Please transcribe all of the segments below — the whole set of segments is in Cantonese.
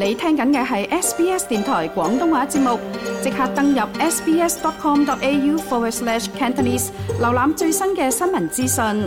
你聽緊嘅係 SBS 電台廣東話節目，即刻登入 sbs.com.au/Cantonese 瀏覽最新嘅新聞資訊。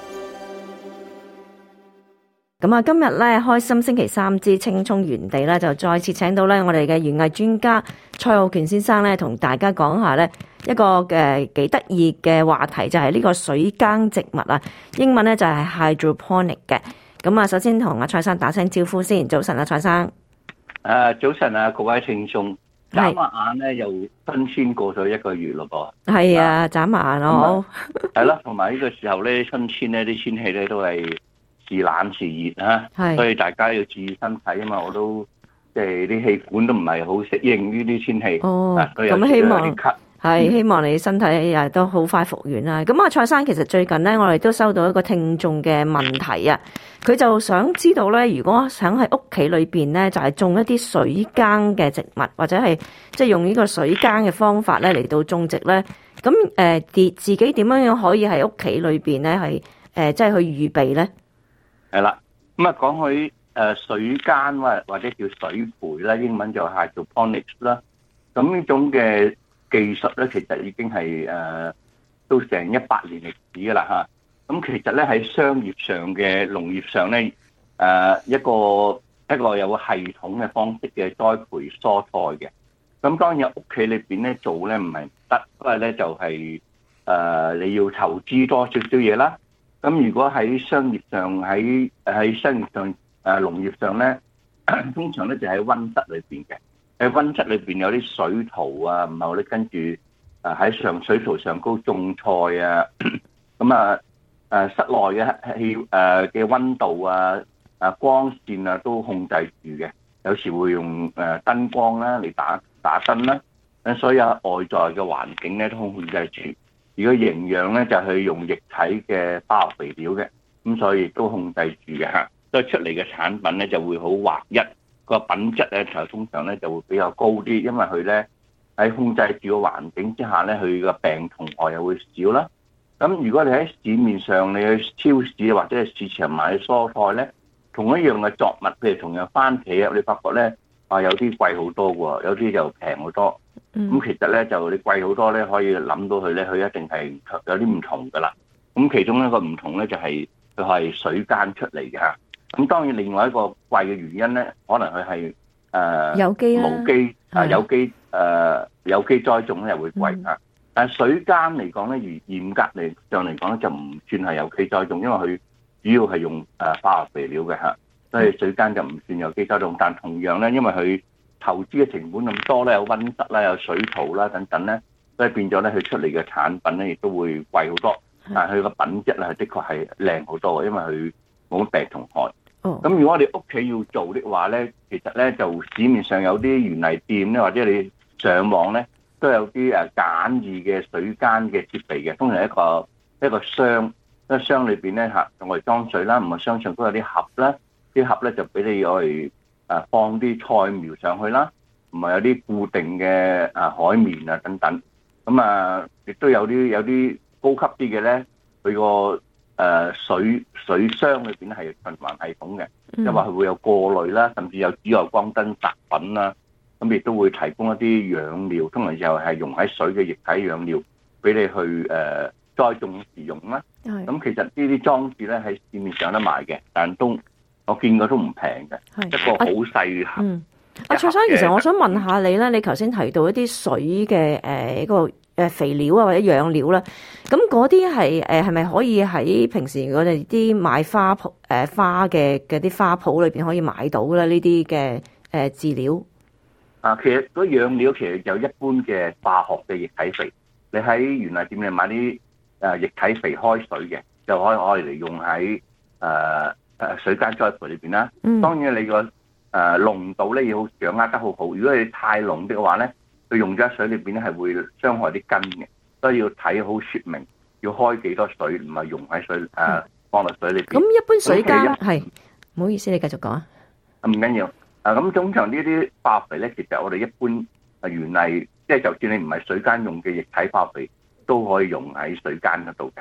咁啊，今日咧開心星期三之青葱園地咧，就再次請到咧我哋嘅園藝專家蔡浩權先生咧，同大家講下咧一個幾得意嘅話題，就係呢個水耕植物啊，英文咧就係 hydroponic 嘅。咁啊，首先同阿蔡生打聲招呼先。早晨啊，蔡生。 早晨啊，各位聽眾。眨下眼咧，又新鮮過咗一個月咯噃。 係啊，眨下眼咯。 係啦，同埋呢個時候咧，春天咧啲天氣咧都係時冷時熱啊，所以大家要注意身體啊嘛。我都即係啲氣管都唔係好適應呢啲天氣。 咁希望希望你身體都好快復原啦。咁啊，蔡生，其實最近咧，我哋都收到一個聽眾嘅問題啊，佢就想知道咧，如果想喺屋企裏邊咧，就係種一啲水耕嘅植物，或者係即係用呢個水耕嘅方法咧嚟到種植咧，咁自己點樣可以喺屋企裏邊咧係即係去預備咧？ 係啦，咁啊講起水耕或者叫水培啦，英文就係叫 hydroponics 啦。咁呢種嘅技術咧，其實已經係都成100年歷史噶啦嚇。咁其實咧喺商業上嘅農業上咧，一個有個系統嘅方式嘅栽培蔬菜嘅。咁當然屋企裏邊咧做咧唔係唔得，因為咧就係你要投資多少少嘢啦。咁如果喺商業上喺商業上農業上咧，通常咧就喺溫室裏邊嘅。喺溫室裏邊有啲水槽啊，然後咧跟住喺水槽上高種菜啊。咁室內嘅溫度啊、光線啊都控制住嘅。有時會用燈光啦嚟打燈啦。咁所以外在嘅環境咧都控制住。如果營養咧就係用液體嘅化學肥料嘅，咁所以亦都控制住嘅嚇。所以出嚟嘅產品咧就會好劃一，個品質咧就通常咧就會比較高啲，因為佢咧喺控制住個環境之下咧，佢個病蟲害又會少啦。咁如果你喺市面上你去超市或者係市場買蔬菜咧，同一樣嘅作物，譬如同樣番茄啊，你發覺咧有啲貴好多喎，有啲就平好多。咁其實咧就你貴好多咧，可以諗到佢咧，佢一定係有啲唔同噶啦。咁其中一個唔同咧就係佢係水耕出嚟嘅嚇。咁當然另外一個貴嘅原因咧，可能佢係有機啦， 無機有機栽種咧又會貴嚇。但係水耕嚟講咧，嚴格上嚟講咧就唔算係有機栽種，因為佢主要係用化學肥料嘅嚇，所以水耕就唔算有機栽種。但同樣咧，因為佢投資嘅成本咁多咧，有溫室啦、有水槽啦等等咧，所以變咗咧佢出嚟嘅產品咧亦都會貴好多。但係佢個品質咧的確係靚好多嘅，因為佢冇乜病蟲害。咁如果我哋屋企要做的話咧，其實咧就市面上有啲園藝店咧，或者你上網咧都有啲簡易嘅水耕嘅設備嘅，通常一個箱，一個箱裏邊咧用嚟裝水啦，唔係箱上都有啲盒啦，啲盒咧就俾你攞嚟放啲菜苗上去啦，唔係有啲固定嘅海綿啊等等。咁亦都有啲高級啲嘅咧，佢個水箱裏邊係循環系統嘅，即係話佢會有過濾啦，甚至有紫外光燈殺菌啦，咁亦都會提供一啲養料，通常就係溶喺水嘅液體養料，俾你去栽種時用啦。咁其實呢啲裝置咧喺市面上有得賣嘅，但都我見過都唔平嘅，一個好細盒。 蔡生，其實我想問下你咧，你頭先提到一啲水嘅一個肥料啊或者養料啦，咁嗰啲係咪可以喺平時我哋啲買花嘅嗰啲花圃裏邊可以買到咧？呢啲嘅飼料其實嗰養料其實有一般嘅化學嘅液體肥，你喺園藝店你買啲液體肥開水嘅，就可以嚟用喺水耕栽培裏邊啦。當然你個濃度咧要掌握得好好，如果你太濃嘅話咧，佢用咗喺水裏邊咧係會傷害啲根嘅，所以要睇好說明，要開幾多水，唔係溶喺水放落水裏邊。 咁一般水耕係，唔好意思，你繼續講啊。 唔緊要。咁通常呢啲化肥咧，其實我哋一般園藝，即係就算你唔係水耕用嘅液體化肥，都可以用喺水耕嗰度嘅。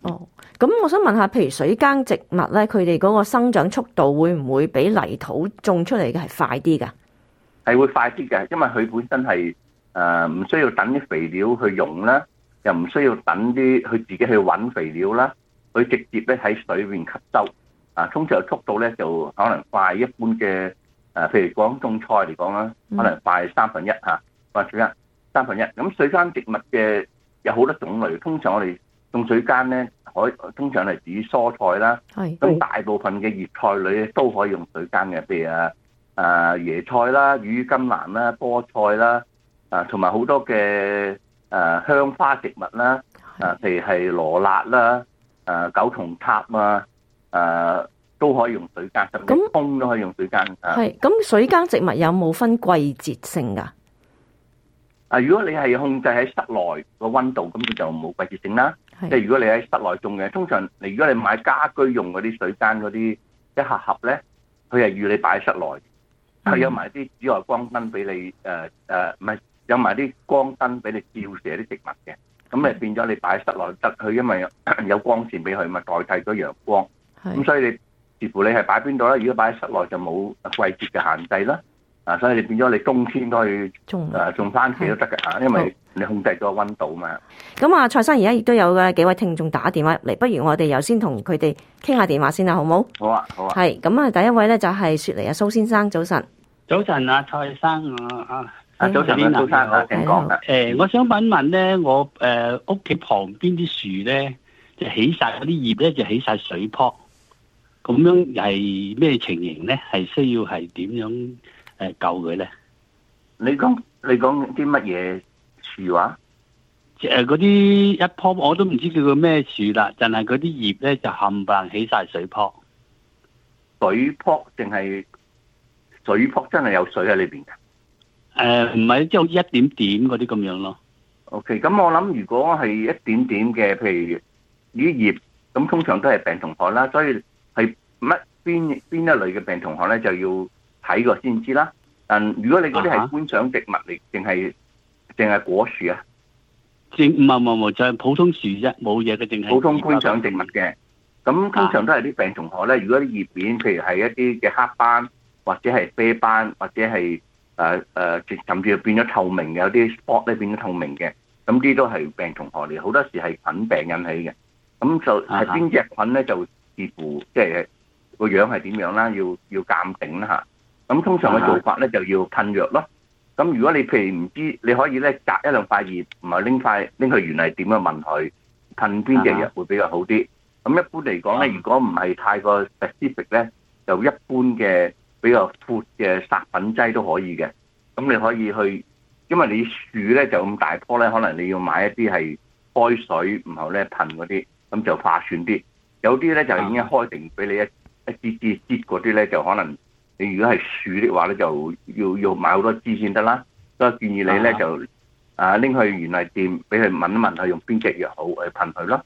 哦，咁我想問下，譬如水耕植物咧，佢哋嗰個生長速度會唔會比泥土種出嚟嘅係快啲㗎？ 係會快啲嘅，因為佢本身係唔需要等啲肥料去用啦，又唔需要等啲佢自己去揾肥料啦，佢直接咧喺水面吸收。通常速度咧就可能快一般嘅譬如講種菜嚟講啦，可能快1/3嚇，或者1/3。咁水耕植物嘅有好多種類，通常我哋種水耕咧，通常係指蔬菜啦。咁大部分嘅葉菜類都可以用水耕嘅，譬如椰菜啦、羽甘藍啦、菠菜啦，同埋好多嘅香花植物啦，譬如係羅勒啦、九重塔啊，都可以用水耕，甚至葱都可以用水耕。 係咁，水耕植物有冇分季節性㗎？ 如果你係控制喺室內個溫度，咁佢就冇季節性啦。即係如果你喺室內種嘅，通常如果你買家居用嗰啲水耕嗰啲一盒盒咧，佢係預你擺喺室內。係有埋啲紫外光燈俾你，唔係有埋啲光燈俾你照射啲植物嘅，咁你變咗你擺喺室內得，佢因為有光線俾佢，咪代替咗陽光。咁所以你視乎你係擺邊度啦。如果擺喺室內就冇季節嘅限制啦。所以你變咗你冬天都可以種番茄都得嘅，因為你控制咗溫度嘛。 咁蔡生而家亦都有嘅幾位聽眾打電話入嚟，不如我哋又先同佢哋傾下電話先啦，好冇？ 好啊，好啊。 係咁第一位咧就係雪梨蘇先生，早晨。 早晨蔡生早晨蘇生請講。 我想問咧，我屋企旁邊啲樹咧，就起晒嗰啲葉咧，就起晒水泡，咁樣係咩情形咧？係需要係點樣救佢咧？ 你講啲乜嘢樹話？ 嗰啲一樖我都唔知叫佢咩樹啦，但係嗰啲葉咧就冚唪唥起晒水泡。 水泡定係水泡真係有水喺裏邊嘅？ 唔係，即係一點點嗰啲咁樣咯。 OK，咁我諗如果係一點點嘅，譬如啲葉，咁通常都係病蟲害啦，所以係邊一類嘅病蟲害咧，就要睇過先知啦。但如果你嗰啲係觀賞植物嚟，定係果樹啊？ 唔係，就係普通樹啫，冇嘢嘅，淨係普通觀賞植物嘅。咁通常都係啲病蟲害咧。如果啲葉面，譬如係一啲嘅黑斑，或者係啡斑，或者係甚至變咗透明嘅，有啲 spot 咧變咗透明嘅，咁啲都係病蟲害嚟。好多時係菌病引起嘅。咁就係邊隻菌咧，就視乎即係個樣係點樣啦，要鑑定啦嚇。咁通常嘅做法咧就要噴藥咯。咁如果你譬如唔知，你可以咧隔一兩塊葉，唔係拎去原嚟點樣問佢噴邊隻藥會比較好啲。咁一般嚟講咧，如果唔係太過 specific 咧，就一般嘅比較闊嘅殺菌劑都可以嘅。咁你可以去，因為你樹咧就咁大棵咧，可能你要買一啲係開水，然後咧噴嗰啲，咁就划算啲。有啲咧就已經開定俾你一支嗰啲咧，就可能你如果係樹的話咧，就要買好多支先得啦。所以建議你咧就拎去園藝店俾佢問一問佢用邊隻藥好去噴佢咯。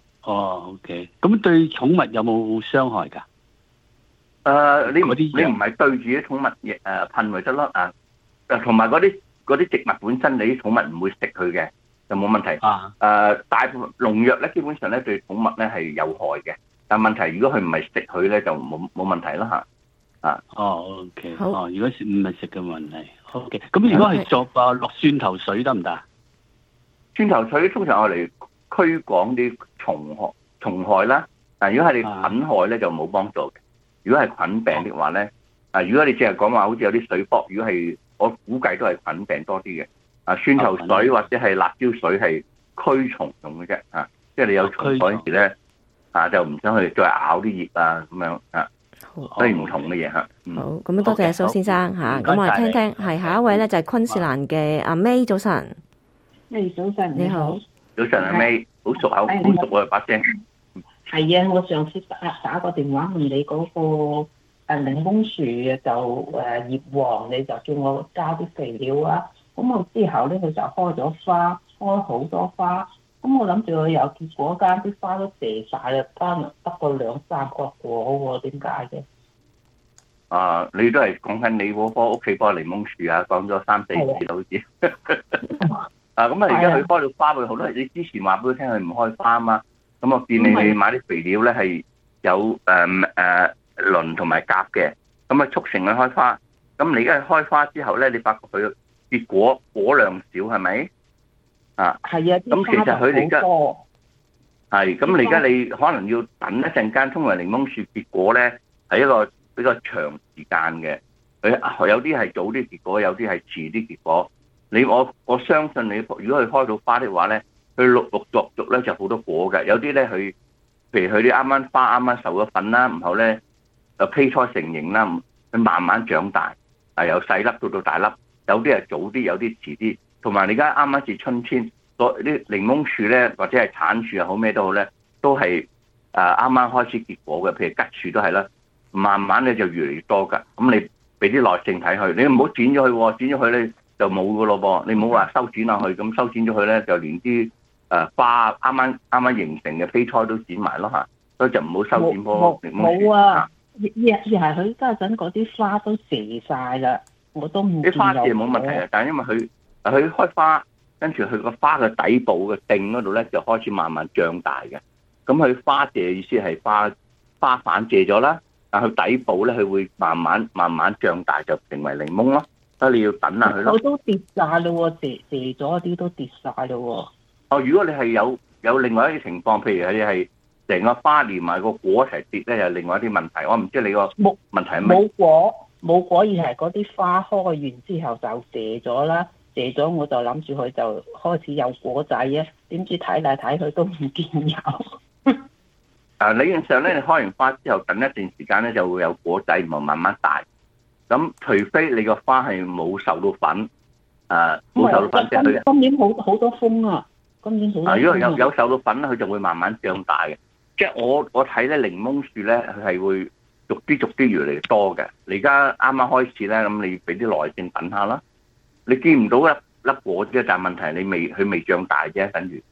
OK。咁對寵物有冇傷害㗎？ 你唔係對住啲寵物噴咪得咯。同埋嗰啲植物本身，你啲寵物唔會食佢嘅，就冇問題。大部分農藥咧，基本上咧對寵物咧係有害嘅。但問題如果佢唔係食佢咧，就冇問題啦嚇。 OK。如果唔係食嘅問題 ，OK。咁如果係作落蒜頭水得唔得？ 蒜頭水通常我嚟驅趕啲蟲害啦。但如果係你菌害咧，就冇幫助嘅。如果係菌病的話咧，如果你淨係講話好似有啲水泡，如果係我估計都係菌病多啲嘅。蒜頭水或者係辣椒水係驅蟲用嘅啫。即係你有蟲嗰陣時咧，就唔想去再咬啲葉咁樣所以唔同嘅嘢嚇。 好，咁多謝蘇先生嚇。咁我哋聽聽係下一位咧，就係昆士蘭嘅阿 May，早晨。 早晨你好。 早晨阿 May，好熟口，好熟啊把聲。 係啊，我上次打個電話問你嗰個檸檬樹就葉黃，你就叫我加啲肥料啊。咁我之後咧，佢就開咗花，開好多花。咁我諗住佢有結果，間啲花都謝晒啦，得個2-3個果喎，點解嘅？ 你都係講緊你嗰棵屋企嗰個檸檬樹啊，講咗3-4次好似。咁而家佢開到花，佢好多你之前話俾佢聽佢唔開花啊嘛。 咁我建議你買啲肥料咧係有磷同埋鉀嘅，咁啊促成佢開花。咁你而家開花之後咧，你發覺佢結果量少係咪？啊， 係啊， 咁其實佢哋而家係咁，你而家你可能要等一陣間，通常檸檬樹結果咧係一個比較長時間嘅。佢有啲係早啲結果，有啲係遲啲結果。我相信你，如果佢開到花的話咧，佢陸陸續續咧就好多果嘅。有啲咧佢，譬如佢啲啱啱花啱啱授咗粉啦，然後咧胚胎成型啦，佢慢慢長大，由細粒到大粒。有啲係早啲，有啲遲啲。同埋你而家啱啱至春天，啲檸檬樹咧或者係橙樹又好咩都好咧，都係啱啱開始結果嘅。譬如桔樹都係啦，慢慢咧就越嚟越多㗎。咁你俾啲耐性睇佢，你唔好剪咗佢，剪咗佢咧就冇㗎咯噃。你唔好話修剪落去，咁修剪咗佢咧就連啲花啱啱形成嘅胚胎都剪埋咯嚇。所以就唔好修剪棵檸檬樹。 冇啊，而係佢家陣嗰啲花都謝晒啦，我都唔見有。 啲花謝冇問題啊，但係因為佢開花，跟住佢個花嘅底部嘅頂嗰度咧就開始慢慢脹大嘅。咁佢花謝意思係花瓣謝咗啦，但佢底部咧佢會慢慢脹大，就成為檸檬咯。所以你要等下佢咯。 我都跌晒咯喎，謝咗啲都跌晒咯喎。 哦，如果你係有另外一啲情況，譬如你係成個花連埋個果一齊跌咧，又另外一啲問題。我唔知你個問題係咩？ 冇果而係嗰啲花開完之後就謝咗啦。謝咗我就諗住佢就開始有果仔啊，點知睇嚟睇去都唔見有。 理論上咧，你開完花之後，等一段時間咧就會有果仔，然後慢慢大。咁除非你個花係冇受到粉，冇受到粉即係今年好多風啊，今年好多風。 如果有受到粉咧，佢就會慢慢長大嘅。即係我睇咧，檸檬樹咧佢係會逐啲越嚟越多嘅。你而家啱啱開始咧，咁你俾啲耐性等下啦。你見唔到一粒果啫，但係問題佢未長大啫，等於。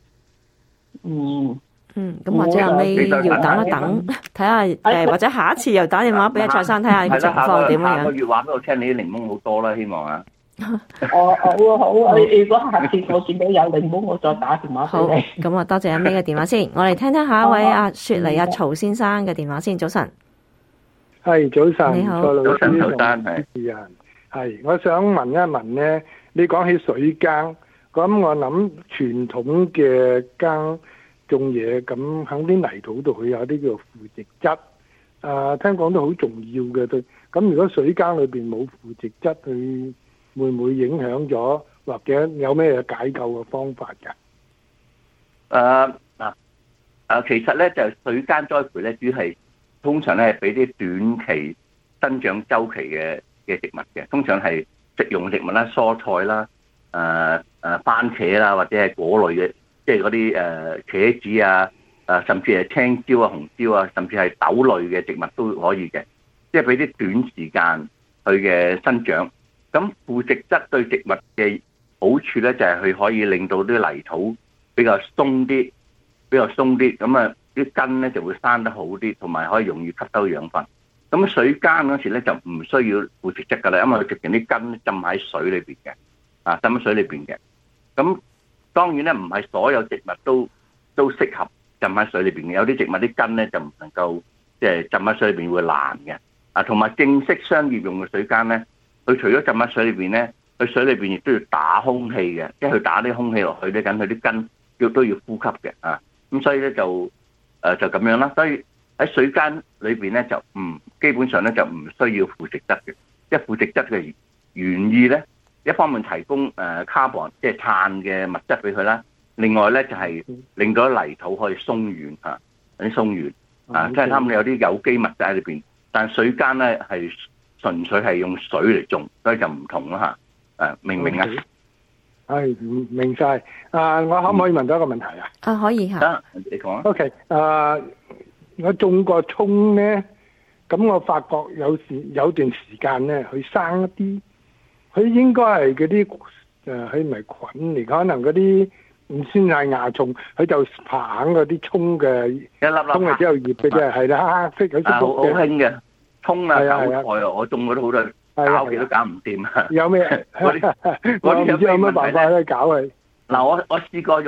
咁或者後尾要等一等，睇下或者下一次又打電話俾阿蔡生睇下個情況點樣。 下個月話俾我聽，你啲檸檬好多啦，希望啊。 好啊！如果下次我見到有檸檬，我再打電話俾你。 咁多謝阿 May 嘅電話先，我哋聽下一位阿雪梨阿曹先生嘅電話先。早晨。 係早晨， 你好。 早晨，曹生係，我想問一問咧，你講起水耕，咁我諗傳統嘅耕種嘢，咁喺啲泥土度佢有啲叫腐殖質，聽講都好重要嘅對。咁如果水耕裏邊冇腐殖質，佢會唔會影響咗，或者有咩解救嘅方法㗎？ 其實咧就水耕栽培咧，主要係通常咧係俾啲短期生長週期嘅植物嘅，通常係食用植物啦、蔬菜啦、番茄啦，或者係果類嘅，即係嗰啲茄子啊、甚至係青椒啊、紅椒啊，甚至係豆類嘅植物都可以嘅，即係俾啲短時間佢嘅生長。咁腐殖質對植物嘅好處咧，就係佢可以令到啲泥土比較鬆啲，咁啊啲根咧就會生得好啲，同埋可以容易吸收養分。咁水耕嗰時咧就唔需要腐殖質噶啦，因為佢直情啲根浸喺水裏邊嘅，浸喺水裏邊嘅。咁當然咧唔係所有植物都適合浸喺水裏邊嘅，有啲植物啲根咧就唔能夠即係浸喺水裏邊會爛嘅。同埋正式商業用嘅水耕咧，佢除咗浸喺水裏邊咧，佢水裏邊亦都要打空氣嘅，即係佢打啲空氣落去咧，緊佢啲根都要呼吸嘅咁所以咧就咁樣啦。所以喺水耕裏邊咧就基本上咧就唔需要腐殖質嘅，即係腐殖質嘅原意咧，一方面提供carbon 即係碳嘅物質俾佢啦，另外咧就係令到泥土可以鬆軟有啲鬆軟即係啱有啲有機物質喺裏邊。但係水耕咧係純粹係用水嚟種，所以就唔同啦明唔明啊？ 係明晒。我可唔可以問到一個問題啊？ 可以嚇。 你講啊。 OK，我種過葱咧，咁我發覺有段時間咧，佢生一啲，佢應該係嗰啲佢唔係菌嚟，可能嗰啲唔算係蚜蟲，佢就爬喺嗰啲葱嘅一粒粒葱嘅之後葉嘅啫，係啦，黑色嗰啲好興嘅葱啊，韭菜我種過都好多，搞極都搞唔掂。 有咩？我唔知有咩辦法去搞佢。 嗱，我試過用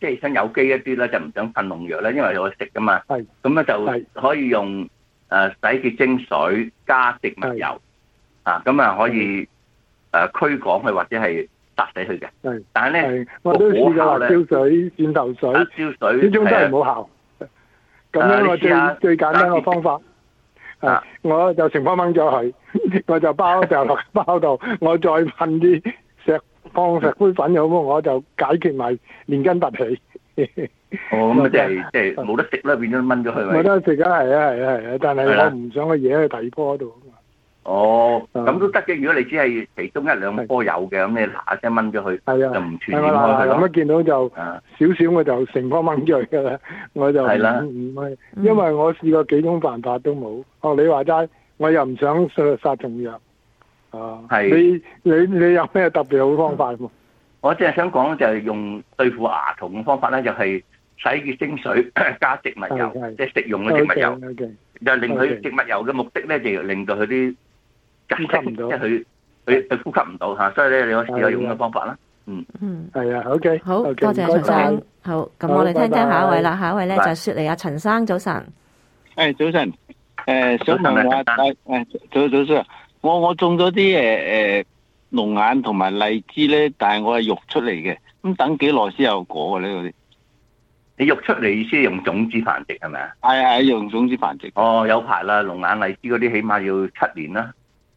即係想有機一啲咧，就唔想噴農藥咧，因為我食噶嘛。 係。 咁咧就可以用洗潔精水加植物油咁啊可以驅趕佢或者係殺死佢嘅。係。但係咧， 我都試過辣椒水、蒜頭水、 椒水， 呢種都係冇效。咁樣我最簡單嘅方法。我就成包掹咗佢，我就包掉落包度，我再噴啲放石灰粉好冇？我就解決埋連根拔起。 咁即係冇得食啦，變咗掹咗佢咪？ 冇得食啊，係啊，但係我唔想去惹去第二棵度。 咁都得嘅。如果你只係其中一兩棵有嘅，咁你嗱一聲掹咗佢，就唔傳染開佢咯。 咁一見到就少少，我就成棵掹咗佢噶啦。我就唔係，因為我試過幾種辦法都冇。你話齋，我又唔想殺蟲藥。你有咩特別好方法？ 我淨係想講就係用對付牙蟲嘅方法咧，就係洗潔精水加植物油，即係食用嘅植物油，就令佢植物油嘅目的咧，就令到佢啲呼吸唔到，即係佢呼吸唔到嚇，所以咧你可以試下用嘅方法啦。 係啊 ，OK， 好多謝陳生。好，咁我哋聽下一位啦。下一位咧就係雪梨啊，陳生早晨。 早晨。想問下早晨。我種咗啲龍眼同埋荔枝咧，但係我係育出嚟嘅，咁等幾耐先有果嘅咧？嗰啲你育出嚟意思係用種子繁殖係咪啊？ 係用種子繁殖。 有排啦，龍眼荔枝嗰啲起碼要7年啦。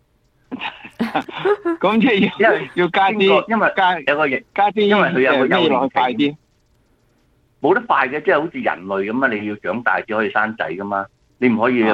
咁即係因為要加啲，因為有個加啲，因為佢有個幼年快啲。 冇得快嘅，即係好似人類咁啊！你要長大先可以生仔噶嘛，你唔可以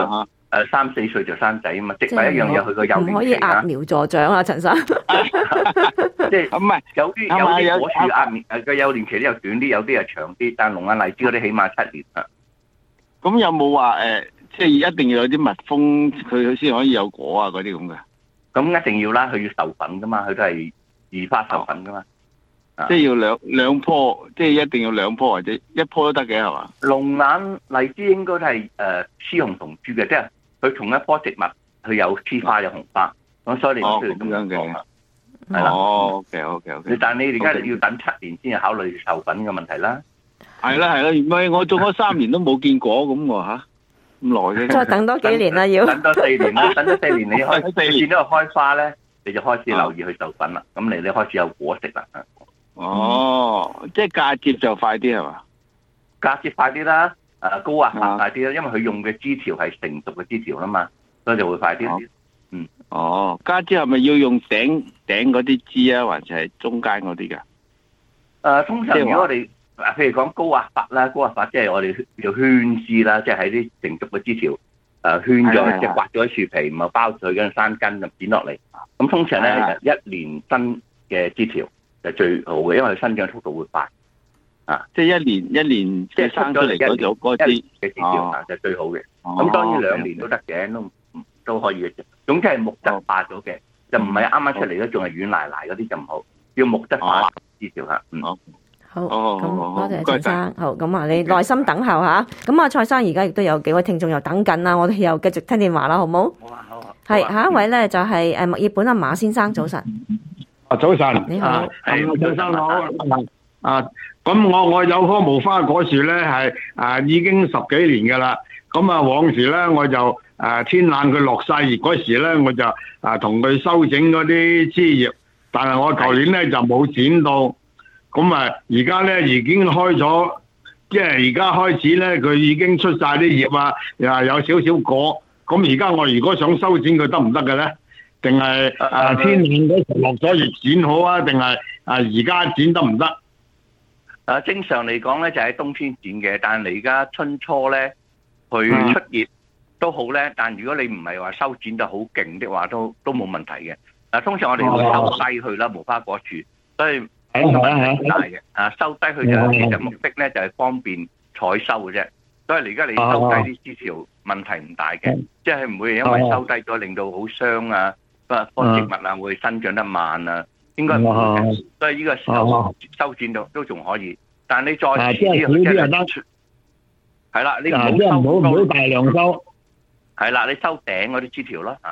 3、4歲就生仔啊嘛，植物一樣有佢個幼年期。 唔可以揠苗助長啊，陳生。 即係唔係有啲果樹揠苗嘅幼年期咧又短啲，有啲又長啲，但係龍眼荔枝嗰啲起碼7年啊。 咁有冇話即係一定要有啲蜜蜂佢先可以有果啊？嗰啲咁嘅？ 咁一定要啦，佢要授粉噶嘛，佢都係2花授粉噶嘛。 即係要兩棵，即係一定要2棵或者1棵都得嘅係嘛？ 龍眼荔枝應該都係雌雄同株嘅，即係佢同一棵植物佢有雌花有紅花，咁所以你唔需要咁樣嘅。係啦。OK。但係你而家要等7年先考慮授粉嘅問題啦。 係啦，唔係我種咗3年都冇見果咁喎嚇，咁耐嘅。 再等多幾年啦，要等多4年啦，等多4年你見到佢開花咧，你就開始留意去授粉啦。咁你開始有果食啦。 即係嫁接就快啲係嘛？ 嫁接快啲啦，高壓發快啲啦，因為佢用嘅枝條係成熟嘅枝條啦嘛，所以就會快啲。 嫁接係咪要用頂嗰啲枝啊，還是係中間嗰啲㗎？ 通常如果我哋譬如講高壓發啦，高壓發即係我哋叫圈枝啦，即係喺啲成熟嘅枝條圈咗，即係刮咗啲樹皮，唔係包住佢嗰山根就剪落嚟。咁通常咧係1年新嘅枝條就最好嘅，因為佢生長速度會快。 即係一年即係生出嚟嗰種嗰枝嘅枝條就最好嘅。咁當然2年都得嘅，都可以嘅。總之係木質化咗嘅，就唔係啱啱出嚟咧，仲係軟賴賴嗰啲就唔好，要木質化枝條嚇。 好，咁多謝陳生。好，咁你耐心等候嚇。咁蔡生而家亦都有幾位聽眾又等緊啦，我哋又繼續聽電話啦，好唔好？好。係下一位咧，就係墨爾本阿馬先生，早晨。 早晨。 你好。 早晨好。咁我有棵無花果樹咧，係已經10幾年㗎啦。咁往時咧我就天冷佢落晒葉嗰時咧，我就同佢修整嗰啲枝葉，但係我舊年咧就冇剪到。咁而家咧已經開咗，即係而家開始咧佢已經出晒啲葉啊，又有少少果。咁而家我如果想修剪佢得唔得嘅咧？定係天冷嗰時落咗葉剪好啊？定係而家剪得唔得？ 正常嚟講咧就喺冬天剪嘅，但係你而家春初咧去出葉都好咧。但如果你唔係話修剪得好勁的話，都冇問題嘅。通常我哋會收低佢啦，無花果樹，所以冇問題大嘅。收低佢就其實目的咧就係方便採收嘅啫。所以而家你收低啲枝條問題唔大嘅，即係唔會因為收低咗令到好傷啊，棵植物會生長得慢啊。應該唔會嘅，所以呢個時候修剪到都仲可以，但係你再遲啲佢真係係啦，你唔好大量收， 係啦，你收頂嗰啲枝條啦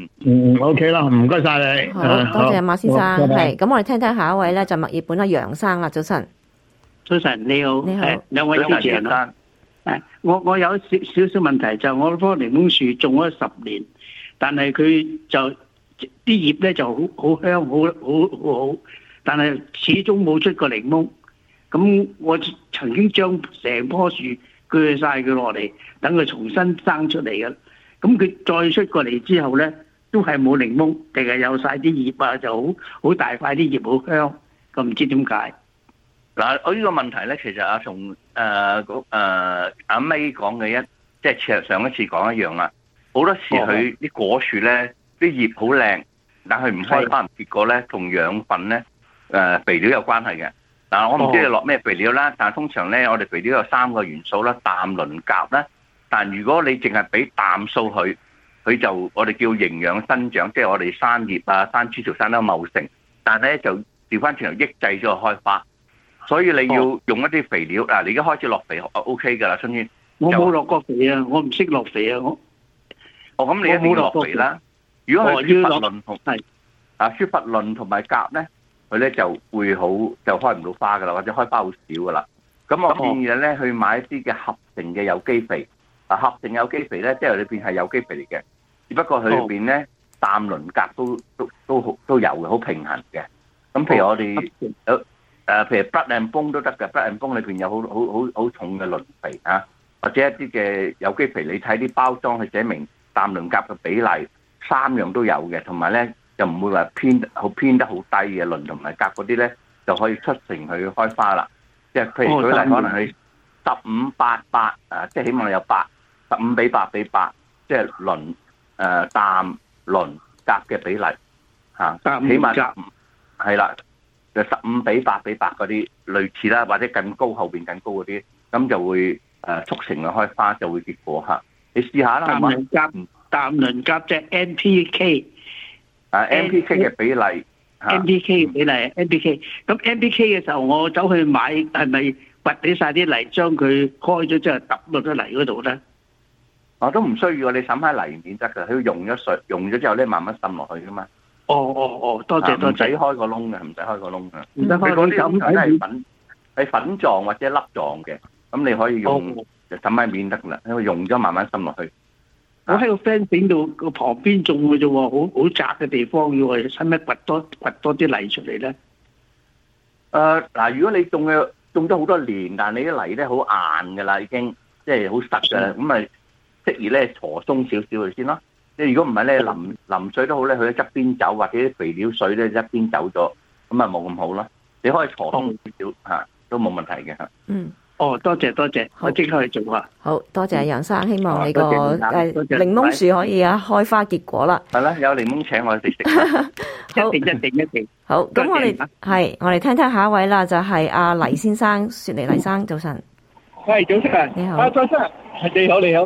OK 啦，唔該晒你。 好多謝馬先生，係咁我哋聽下一位咧就墨爾本阿楊生啦，早晨。 早晨，你好， 你好係兩位主持人啦。我有少少問題，就我棵檸檬樹種咗10年，但係佢就啲葉咧就好香，好，但係始終冇出過檸檬。咁我曾經將成棵樹鋸晒佢落嚟，等佢重新生出嚟嘅。咁佢再出過嚟之後咧，都係冇檸檬，定係有晒啲葉啊，就好大塊啲葉，好香。咁唔知點解？ 嗱，我呢個問題咧，其實同阿 May 講嘅即係上一次講一樣啦。好多時佢啲果樹咧，啲葉好靚，但係唔開花，結果咧同養分咧肥料有關係嘅。嗱，我唔知你落咩肥料啦，但係通常咧，我哋肥料有3個元素啦，氮、磷、鉀啦。但如果你淨係俾氮素佢就我哋叫營養生長，即係我哋生葉啊、生枝條生得茂盛，但係咧就調翻轉頭抑制咗個開花。所以你要用一啲肥料嗱，你而家開始落肥 OK 㗎啦，春天。 我冇落過肥啊，我唔識落肥啊， 咁你一定要落肥啦。如果佢缺乏磷同缺乏磷同埋鉀咧，佢咧就會就開唔到花㗎啦，或者開花好少㗎啦。咁我建議咧去買一啲嘅合成嘅有機肥。合成有機肥咧，即係裏邊係有機肥嚟嘅，只不過佢裏邊咧氮、磷、鉀都有嘅，好平衡嘅。咁譬如我哋譬如 Blood and Bone 都得嘅 ，Blood and Bone 裏邊有好重嘅磷肥啊，或者一啲嘅有機肥，你睇啲包裝佢寫明氮、磷、鉀嘅比例，3樣都有嘅，同埋咧就唔會話偏得好低嘅磷同埋鉀嗰啲咧，就可以促成佢開花啦。即係譬如舉例，可能係15:8:8即係起碼有8，15比8比8，即係磷、氮、磷、鉀嘅比例起碼係啦，就15比8比8嗰啲類似啦，或者更高後邊更高嗰啲，咁就會促成佢開花，就會結果嚇。你試下啦，係嘛？ 氮、磷、鉀即係 NPK。 NPK 嘅比例 NPK 比例 NPK。咁 NPK 嘅時候，我走去買係咪掘起晒啲泥，將佢開咗之後揼落咗泥嗰度咧？ 我都唔需要，你滲喺泥面得㗎，佢溶咗水，溶咗之後咧，慢慢滲落去㗎嘛。多謝。唔使開個窿嘅，唔使開個窿嘅。 唔使開嗰啲通常係粉狀或者粒狀嘅，咁你可以用就滲喺面得啦，因為溶咗慢慢滲落去。 我喺個 fence 度個旁邊種嘅啫喎，好窄嘅地方，要係使咩掘多啲泥出嚟咧？ 嗱，如果你種咗好多年，但係你啲泥咧好硬㗎啦，已經即係好實㗎啦，咁咪適宜咧鋤鬆少少佢先咯。即係如果唔係咧淋水都好咧，佢喺側邊走，或者啲肥料水咧一邊走咗，咁啊冇咁好咯。你可以鋤鬆少少都冇問題嘅嚇。 多謝，我即刻去做啊！ 好多謝楊生，希望你個檸檬樹可以開花結果啦。 係啦，有檸檬請我哋食。 好， 一定。 好，咁我哋聽下一位啦，就係阿黎先生，雪梨黎生，早晨。 係早晨， 你好。 早晨，你好。 你好。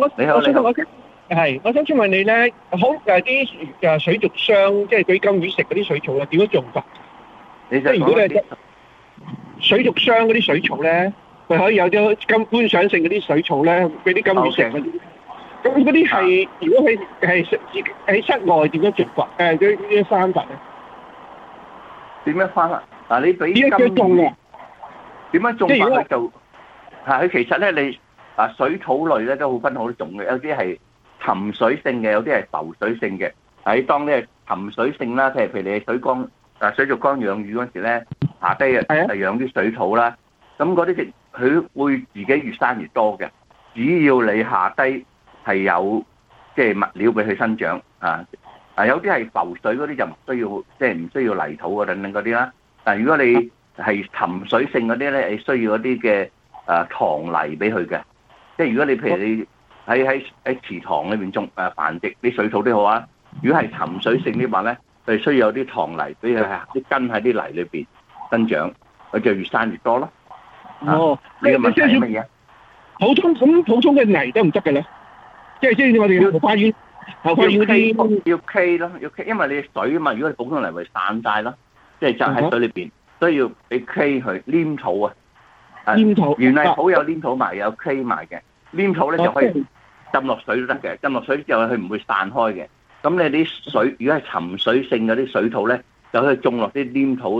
我想請問你咧，啲水族箱，即係俾金魚食嗰啲水草咧，點樣種法？ 即係如果你水族箱嗰啲水草咧，佢可以有啲觀賞性嗰啲水草咧，俾啲金魚食嗰啲。咁嗰啲係如果係喺室外點樣種法？嗰啲方法咧？ 點樣翻啊？嗱，你俾金魚點樣種法咧？就佢其實咧，你水草類咧都好分好多種嘅，有啲係沉水性嘅，有啲係浮水性嘅。喺當呢沉水性啦，譬如你水族缸養魚嗰時咧，下低就養啲水草啦。咁嗰啲佢會自己越生越多嘅，只要你下低係有即係物料俾佢生長有啲係浮水嗰啲就唔需要，即係唔需要泥土等等嗰啲啦。但如果你係沉水性嗰啲咧，你需要一啲嘅塘泥俾佢嘅。即係如果你譬如你喺池塘裏面種繁殖啲水草都好啊。如果係沉水性啲話咧，佢需要有啲塘泥俾佢啲根喺啲泥裏邊生長，佢就越生越多咯。你嘅問題係乜嘢？ 普通嘅泥得唔得嘅咧？即係我哋花園嗰啲要 K 咯，要 K， 因為你水啊嘛。如果你普通泥會散晒咯，即係浸喺水裏邊，所以要俾 K 佢黏土啊。 黏土原嚟好有黏土埋，有 K 埋嘅黏土咧就可以浸落水都得嘅。浸落水之後佢唔會散開嘅。咁你啲水如果係沉水性嗰啲水土咧，就可以種落啲黏土嗰度，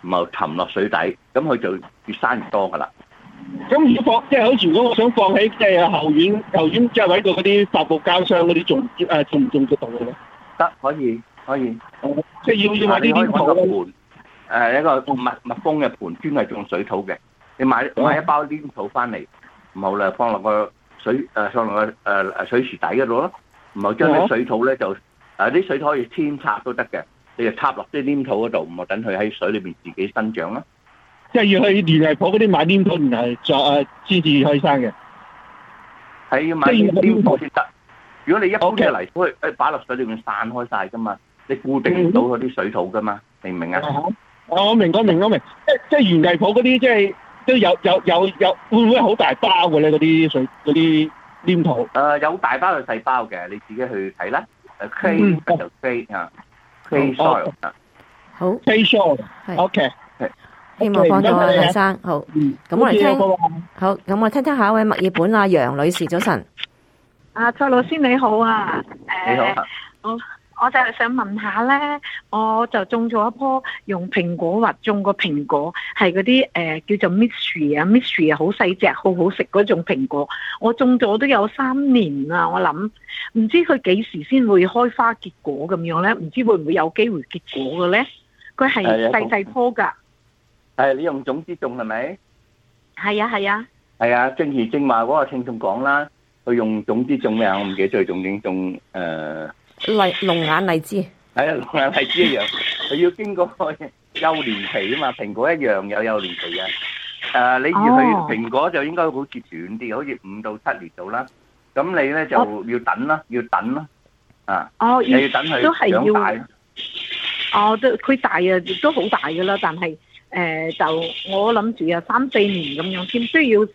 然後沉落水底，咁佢就越生越多噶啦。 咁如果放即係好似如果我想放喺即係後院即係喺度嗰啲發泡膠箱嗰啲種唔種得到嘅咧？ 得，可以。 即係要買啲黏土盤，一個密封嘅盤，專係種水土嘅。你買一包黏土翻嚟，然後咧放落個水水池底嗰度咯，然後將啲水土咧就啲水土可以扦插都得嘅，你就插落啲黏土嗰度，然後等佢喺水裏邊自己生長啦。 即係要去聯繫鋪嗰啲買黏土，然後再先至可以生嘅。 係要買黏土先得。如果你一般嘅泥土去擺落水裏面散開晒噶嘛，你固定唔到嗰啲水土噶嘛，明唔明啊？ 我明。即係園藝鋪嗰啲，即係都有，會唔會好大包嘅咧？嗰啲黏土？ 有大包有細包嘅，你自己去睇啦。clay 就 clay 啊 ，clay soil 啊。 好 clay soil。OK。 希望幫到阿蔡生。好，咁我哋聽。好，咁我聽下一位墨爾本阿楊女士，早晨。 蔡老師你好啊， 你好。 我就係想問下咧，我就種咗一棵用蘋果核種個蘋果，係嗰啲叫做 mystery 啊，好細隻，好好食嗰種蘋果。我種咗都有3年啦，我諗唔知佢幾時先會開花結果咁樣咧？唔知會唔會有機會結果嘅咧？佢係細棵噶。 係你用種子種係咪？ 係啊。 係啊，正如正話嗰個聽眾講啦，佢用種子種咩啊？我唔記得咗，種龍眼荔枝。 係啊，龍眼荔枝一樣，佢要經過幼年期啊嘛，蘋果一樣有幼年期嘅。你佢蘋果就應該好似短啲，好似5到7年到啦。咁你咧就要等啦，又要等佢長大。 佢大啊，都好大噶啦，但係就我諗住啊3-4年咁樣先，都要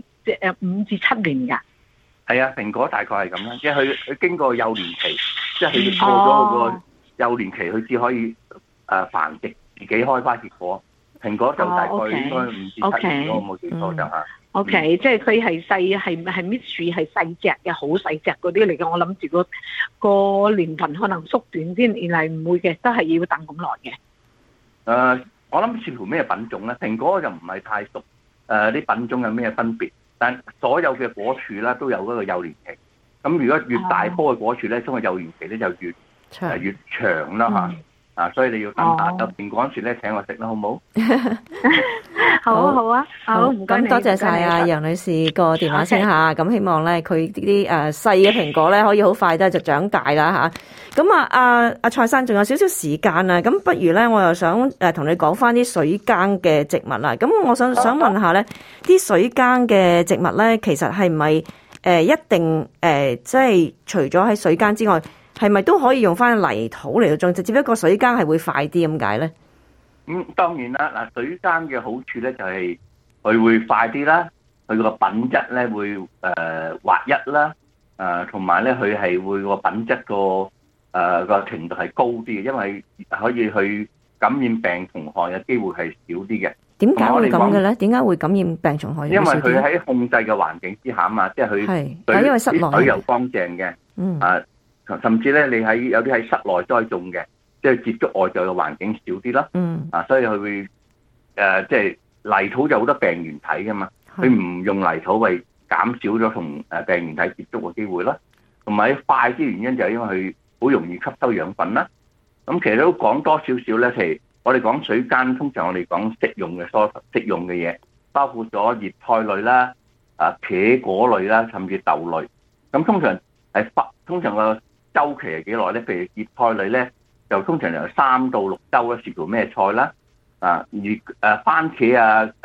5至7年噶。 係啊，蘋果大概係咁啦，即係佢經過幼年期，即係佢過咗佢個幼年期，佢至可以繁殖，自己開花結果。蘋果就大概應該5至7年咯，冇記錯就嚇。 OK，即係佢係細，係 mystery 係細隻嘅，好細隻嗰啲嚟嘅。我諗住個年份可能縮短先，原來唔會嘅，都係要等咁耐嘅。 我諗視乎咩品種咧，蘋果就唔係太熟。啲品種有咩分別？但所有嘅果樹啦都有嗰個幼年期。咁如果越大棵嘅果樹咧，將個幼年期咧就越長啦嚇。所以你要等下蘋果樹咧請我食啦，好唔好？ 好啊，好唔該你。 咁多謝晒啊楊女士個電話先嚇。咁希望咧佢啲細嘅蘋果咧可以好快咧就長大啦嚇。咁阿蔡生仲有少少時間啊，咁不如咧我又想同你講翻啲水耕嘅植物啦。咁我想問下咧，啲水耕嘅植物咧，其實係咪一定即係除咗喺水耕之外，係咪都可以用翻泥土嚟到種植？只不過水耕係會快啲咁解咧？ 當然啦，嗱水耕嘅好處咧就係佢會快啲啦，佢個品質咧會劃一啦，同埋咧佢係會個品質個程度係高啲嘅，因為可以去感染病蟲害嘅機會係少啲嘅。 點解會咁嘅咧？點解會感染病蟲害？ 因為佢喺控制嘅環境之下嘛，即係佢因為室內水又乾淨嘅，甚至咧你有啲喺室內栽種嘅，即係接觸外在嘅環境少啲啦。所以佢會即係泥土就好多病原體噶嘛，佢唔用泥土為減少咗同病原體接觸嘅機會啦。同埋快啲原因就係因為佢好容易吸收養分啦。咁其實都講多少少咧，譬如我哋講水耕，通常我哋講食用嘅嘢，包括咗葉菜類啦、茄果類啦，甚至豆類。咁通常個週期係幾耐咧？譬如葉菜類咧，就通常由3到6週啦，視乎咩菜啦。而番茄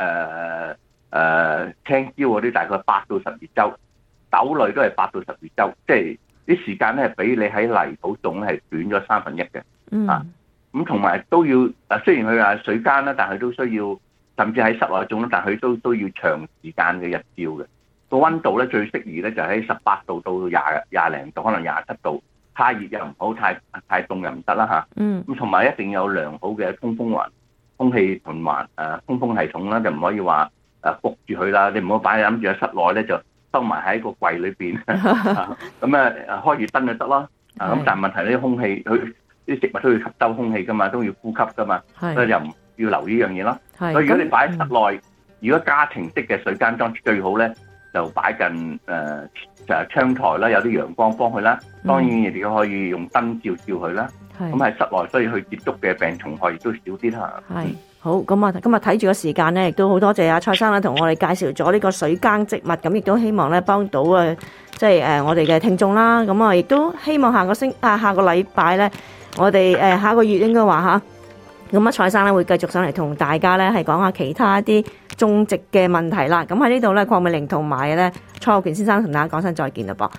青椒嗰啲大概8到12週，豆類都係8到12週，即係啲時間咧係比你喺泥土種係短咗1/3嘅。咁同埋都要雖然佢係水耕啦，但係都需要甚至喺室內種啦，但係佢都要長時間嘅日照嘅。個溫度咧最適宜咧就喺18度到廿零度，可能27度。太熱又唔好，太凍又唔得啦嚇。咁同埋一定有良好嘅通風環、空氣循環通風系統啦，就唔可以話焗住佢啦。你唔好擺諗住喺室內咧，就收埋喺個櫃裏邊。咁開熱燈就得咯。咁但係問題呢，空氣佢啲植物都要吸收空氣噶嘛，都要呼吸噶嘛，所以就要留意呢樣嘢咯。 係所以如果你擺喺室內，如果家庭式嘅水間裝置最好咧，就擺近窗台啦，有啲陽光幫佢啦。當然你哋可以用燈照佢啦。咁喺室內，所以去接觸嘅病蟲害亦都少啲啦。 係好，咁啊，今日睇住個時間咧，亦都好多謝阿蔡生啦，同我哋介紹咗呢個水耕植物，咁亦都希望咧幫到即係我哋嘅聽眾啦。咁啊，亦都希望下個禮拜咧，我哋下個月應該話嚇，咁啊蔡生咧會繼續上嚟同大家咧係講下其他一啲種植嘅問題啦。咁喺呢度咧，鄺美玲同埋咧蔡浩權先生同大家講聲再見啦噃。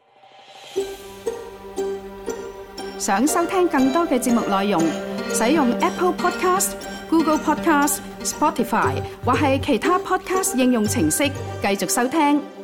想收聽更多嘅節目內容，使用 Apple Podcast、Google Podcast、Spotify 或係其他 Podcast 應用程式繼續收聽。